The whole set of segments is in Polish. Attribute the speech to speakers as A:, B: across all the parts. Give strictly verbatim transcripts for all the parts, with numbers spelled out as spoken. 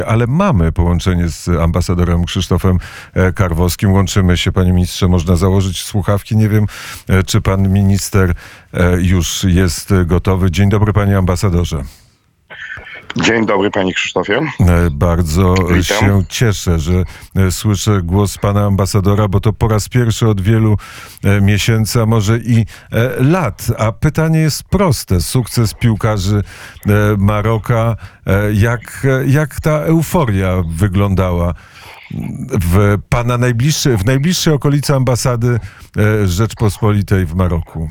A: Ale mamy połączenie z ambasadorem Krzysztofem Karwowskim. Łączymy się, panie ministrze, można założyć słuchawki. Nie wiem, czy pan minister już jest gotowy. Dzień dobry, panie ambasadorze.
B: Dzień dobry, panie Krzysztofie.
A: Bardzo Witam. się cieszę, że słyszę głos pana ambasadora, bo to po raz pierwszy od wielu miesięcy, a może i lat. A pytanie jest proste. Sukces piłkarzy Maroka. Jak, jak ta euforia wyglądała w pana najbliższej, w najbliższej okolicy ambasady Rzeczpospolitej w Maroku?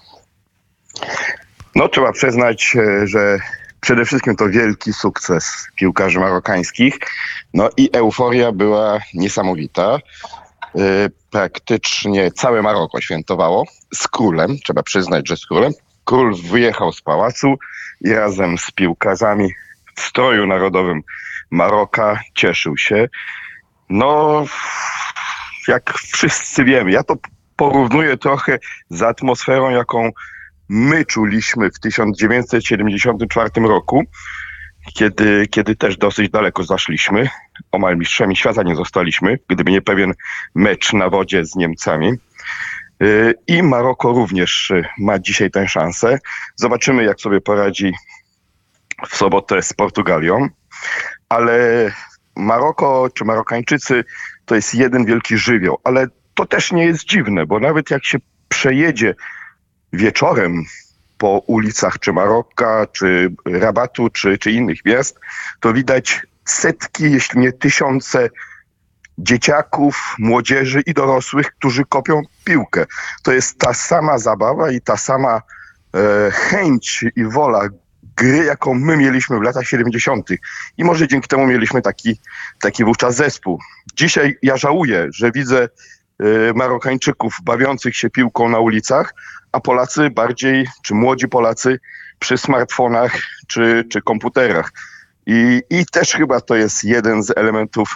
B: No, trzeba przyznać, że przede wszystkim to wielki sukces piłkarzy marokańskich. No i euforia była niesamowita. Praktycznie całe Maroko świętowało z królem, trzeba przyznać, że z królem. Król wyjechał z pałacu i razem z piłkarzami w stroju narodowym Maroka cieszył się. No, jak wszyscy wiemy, ja to porównuję trochę z atmosferą, jaką my czuliśmy w tysiąc dziewięćset siedemdziesiątym czwartym roku, kiedy, kiedy też dosyć daleko zaszliśmy. Omal mistrzami świata nie zostaliśmy, gdyby nie pewien mecz na wodzie z Niemcami. I Maroko również ma dzisiaj tę szansę. Zobaczymy, jak sobie poradzi w sobotę z Portugalią. Ale Maroko czy Marokańczycy to jest jeden wielki żywioł. Ale to też nie jest dziwne, bo nawet jak się przejedzie wieczorem po ulicach czy Maroka, czy Rabatu, czy, czy innych miast, to widać setki, jeśli nie tysiące dzieciaków, młodzieży i dorosłych, którzy kopią piłkę. To jest ta sama zabawa i ta sama e, chęć i wola gry, jaką my mieliśmy w latach siedemdziesiątych. I może dzięki temu mieliśmy taki, taki wówczas zespół. Dzisiaj ja żałuję, że widzę e, Marokańczyków bawiących się piłką na ulicach, a Polacy bardziej, czy młodzi Polacy przy smartfonach czy, czy komputerach. I, I też chyba to jest jeden z elementów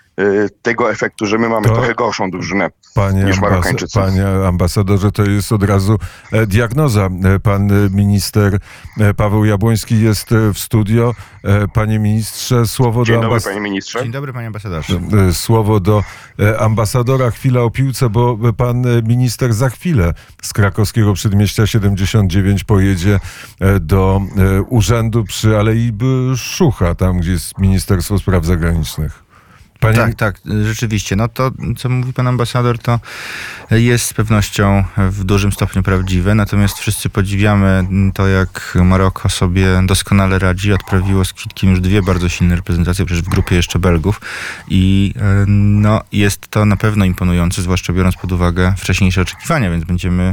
B: y, tego efektu, że my mamy to, trochę gorszą drużynę
A: panie
B: niż Marokańczycy.
A: Panie ambasadorze, to jest od razu e, diagnoza. Pan minister e, Paweł Jabłoński jest w studio. E, panie ministrze, słowo
B: Dzień
A: do
B: dobry,
A: ambasadora.
B: panie ministrze.
C: Dzień dobry, panie ambasadorze.
A: E, słowo do e, ambasadora. Chwila o piłce, bo pan minister za chwilę z krakowskiego Przedmieścia siedemdziesiąt dziewięć pojedzie e, do e, urzędu przy Alei Szucha, tam gdzie jest Ministerstwo Spraw Zagranicznych. Panie...
C: Tak, tak, rzeczywiście. No to, co mówi pan ambasador, to jest z pewnością w dużym stopniu prawdziwe, natomiast wszyscy podziwiamy to, jak Maroko sobie doskonale radzi. Odprawiło z kwitkiem już dwie bardzo silne reprezentacje, przecież w grupie jeszcze Belgów i no, jest to na pewno imponujące, zwłaszcza biorąc pod uwagę wcześniejsze oczekiwania, więc będziemy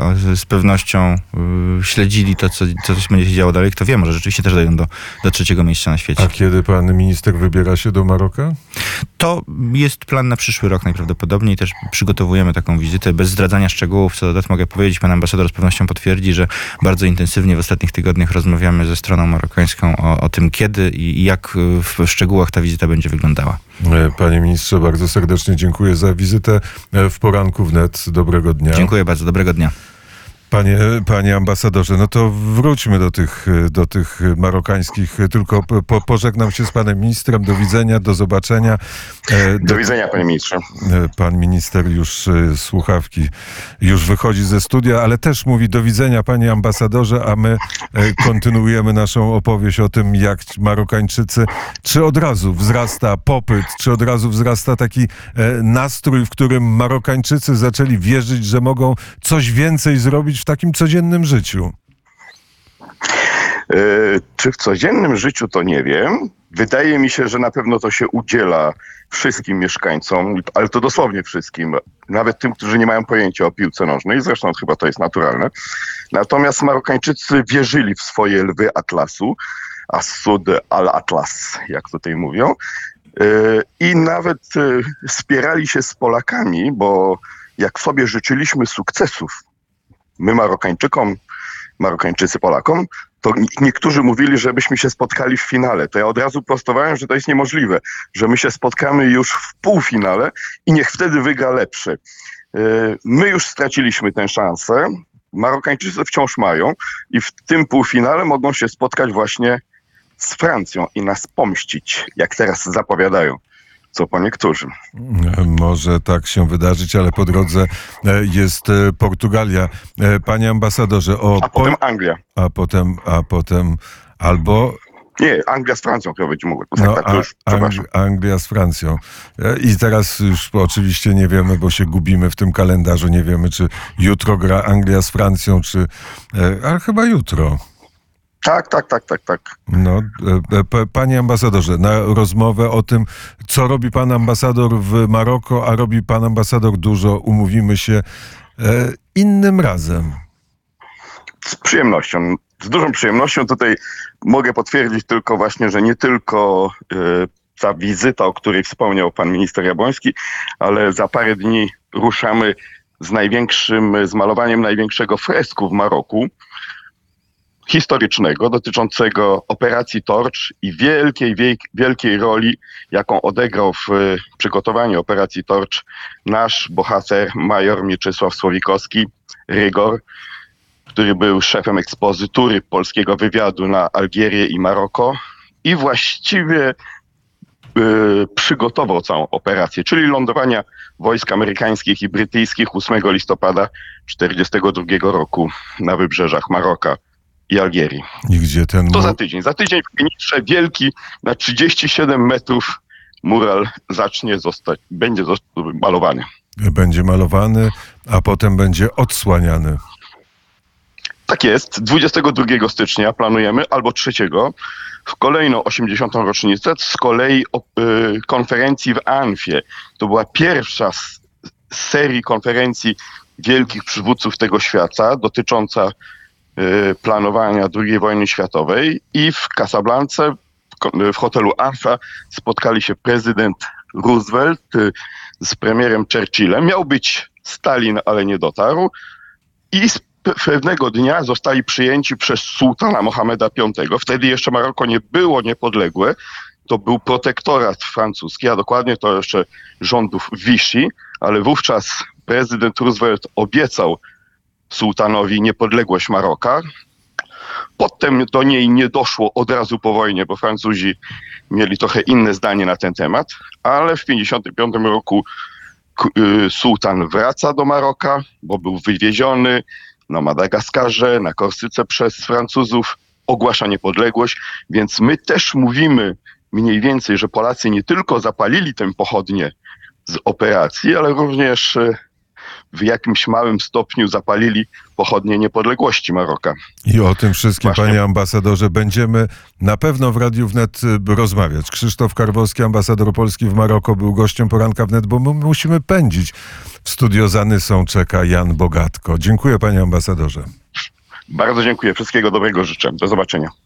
C: z pewnością śledzili to, co, co będzie się działo dalej. Kto wie, może rzeczywiście też dojdą do, do trzeciego miejsca na świecie.
A: A kiedy pan minister wybiera się do Maroka?
C: To jest plan na przyszły rok najprawdopodobniej. Też przygotowujemy taką wizytę. Bez zdradzania szczegółów, co do dat mogę powiedzieć, pan ambasador z pewnością potwierdzi, że bardzo intensywnie w ostatnich tygodniach rozmawiamy ze stroną marokańską o, o tym, kiedy i jak w szczegółach ta wizyta będzie wyglądała.
A: Panie ministrze, bardzo serdecznie dziękuję za wizytę w poranku wnet. Dobrego dnia.
C: Dziękuję bardzo. Dobrego dnia.
A: Panie, panie ambasadorze, no to wróćmy do tych, do tych marokańskich, tylko po, pożegnam się z panem ministrem. Do widzenia, do zobaczenia.
B: Do, do widzenia, panie ministrze.
A: Pan minister już słuchawki, już wychodzi ze studia, ale też mówi do widzenia, panie ambasadorze, a my kontynuujemy naszą opowieść o tym, jak Marokańczycy, czy od razu wzrasta popyt, czy od razu wzrasta taki nastrój, w którym Marokańczycy zaczęli wierzyć, że mogą coś więcej zrobić w takim codziennym życiu?
B: Yy, czy w codziennym życiu, to nie wiem. Wydaje mi się, że na pewno to się udziela wszystkim mieszkańcom, ale to dosłownie wszystkim, nawet tym, którzy nie mają pojęcia o piłce nożnej, zresztą chyba to jest naturalne. Natomiast Marokańczycy wierzyli w swoje lwy Atlasu, As-Sud al-Atlas, jak tutaj mówią, yy, i nawet yy, spierali się z Polakami, bo jak sobie życzyliśmy sukcesów, my Marokańczykom, Marokańczycy Polakom, to niektórzy mówili, żebyśmy się spotkali w finale. To ja od razu prostowałem, że to jest niemożliwe, że my się spotkamy już w półfinale i niech wtedy wygra lepszy. My już straciliśmy tę szansę, Marokańczycy wciąż mają i w tym półfinale mogą się spotkać właśnie z Francją i nas pomścić, jak teraz zapowiadają, co po niektórzy.
A: Może tak się wydarzyć, ale po drodze e, jest e, Portugalia. E, Panie ambasadorze, o...
B: A potem Anglia.
A: A potem, a potem albo...
B: Nie, Anglia z Francją chyba być mogło.
A: No,
B: tak, tak, to już,
A: a,
B: przepraszam.
A: Ang- Anglia z Francją. E, I teraz już oczywiście nie wiemy, bo się gubimy w tym kalendarzu. Nie wiemy, czy jutro gra Anglia z Francją, czy... E, ale chyba jutro.
B: Tak, tak, tak, tak, tak.
A: No, e, p- panie ambasadorze, na rozmowę o tym, co robi pan ambasador w Maroko, a robi pan ambasador dużo, umówimy się e, innym razem.
B: Z przyjemnością, z dużą przyjemnością. Tutaj mogę potwierdzić tylko właśnie, że nie tylko y, ta wizyta, o której wspomniał pan minister Jabłoński, ale za parę dni ruszamy z największym, z malowaniem największego fresku w Maroku, historycznego, dotyczącego operacji Torch i wielkiej, wiek, wielkiej roli, jaką odegrał w y, przygotowaniu operacji Torch nasz bohater, major Mieczysław Słowikowski, Rygor, który był szefem ekspozytury polskiego wywiadu na Algierię i Maroko i właściwie y, przygotował całą operację, czyli lądowania wojsk amerykańskich i brytyjskich ósmego listopada tysiąc dziewięćset czterdziestego drugiego roku na wybrzeżach Maroka i Algierii.
A: I gdzie ten...
B: To
A: mu-
B: za tydzień. Za tydzień w Knitrze wielki na trzydzieści siedem metrów mural zacznie zostać, będzie zostać malowany.
A: będzie malowany, a potem będzie odsłaniany.
B: Tak jest. dwudziestego drugiego stycznia planujemy, albo trzeciego, w kolejną osiemdziesiątą rocznicę z kolei o, y, konferencji w Anfie. To była pierwsza z, z serii konferencji wielkich przywódców tego świata dotycząca y, planowania drugiej wojny światowej i w Casablance, w, ko- w hotelu Anfa spotkali się prezydent Roosevelt y, z premierem Churchillem. Miał być Stalin, ale nie dotarł i z pewnego dnia zostali przyjęci przez sułtana Mohameda piątego. Wtedy jeszcze Maroko nie było niepodległe. To był protektorat francuski, a dokładnie to jeszcze rządów Vichy, ale wówczas prezydent Roosevelt obiecał sułtanowi niepodległość Maroka. Potem do niej nie doszło od razu po wojnie, bo Francuzi mieli trochę inne zdanie na ten temat, ale w tysiąc dziewięćset pięćdziesiątym piątym roku k- y, sułtan wraca do Maroka, bo był wywieziony na Madagaskarze, na Korsyce przez Francuzów, ogłasza niepodległość, więc my też mówimy mniej więcej, że Polacy nie tylko zapalili tę pochodnię z operacji, ale również e, w jakimś małym stopniu zapalili pochodnię niepodległości Maroka.
A: I o tym wszystkim,
B: Właśnie.
A: panie ambasadorze, będziemy na pewno w Radiu Wnet y, rozmawiać. Krzysztof Karwowski, ambasador Polski w Maroko, był gościem poranka Wnet, bo my musimy pędzić. W studio za Nysą czeka Jan Bogatko. Dziękuję, panie ambasadorze.
B: Bardzo dziękuję. Wszystkiego dobrego życzę. Do zobaczenia.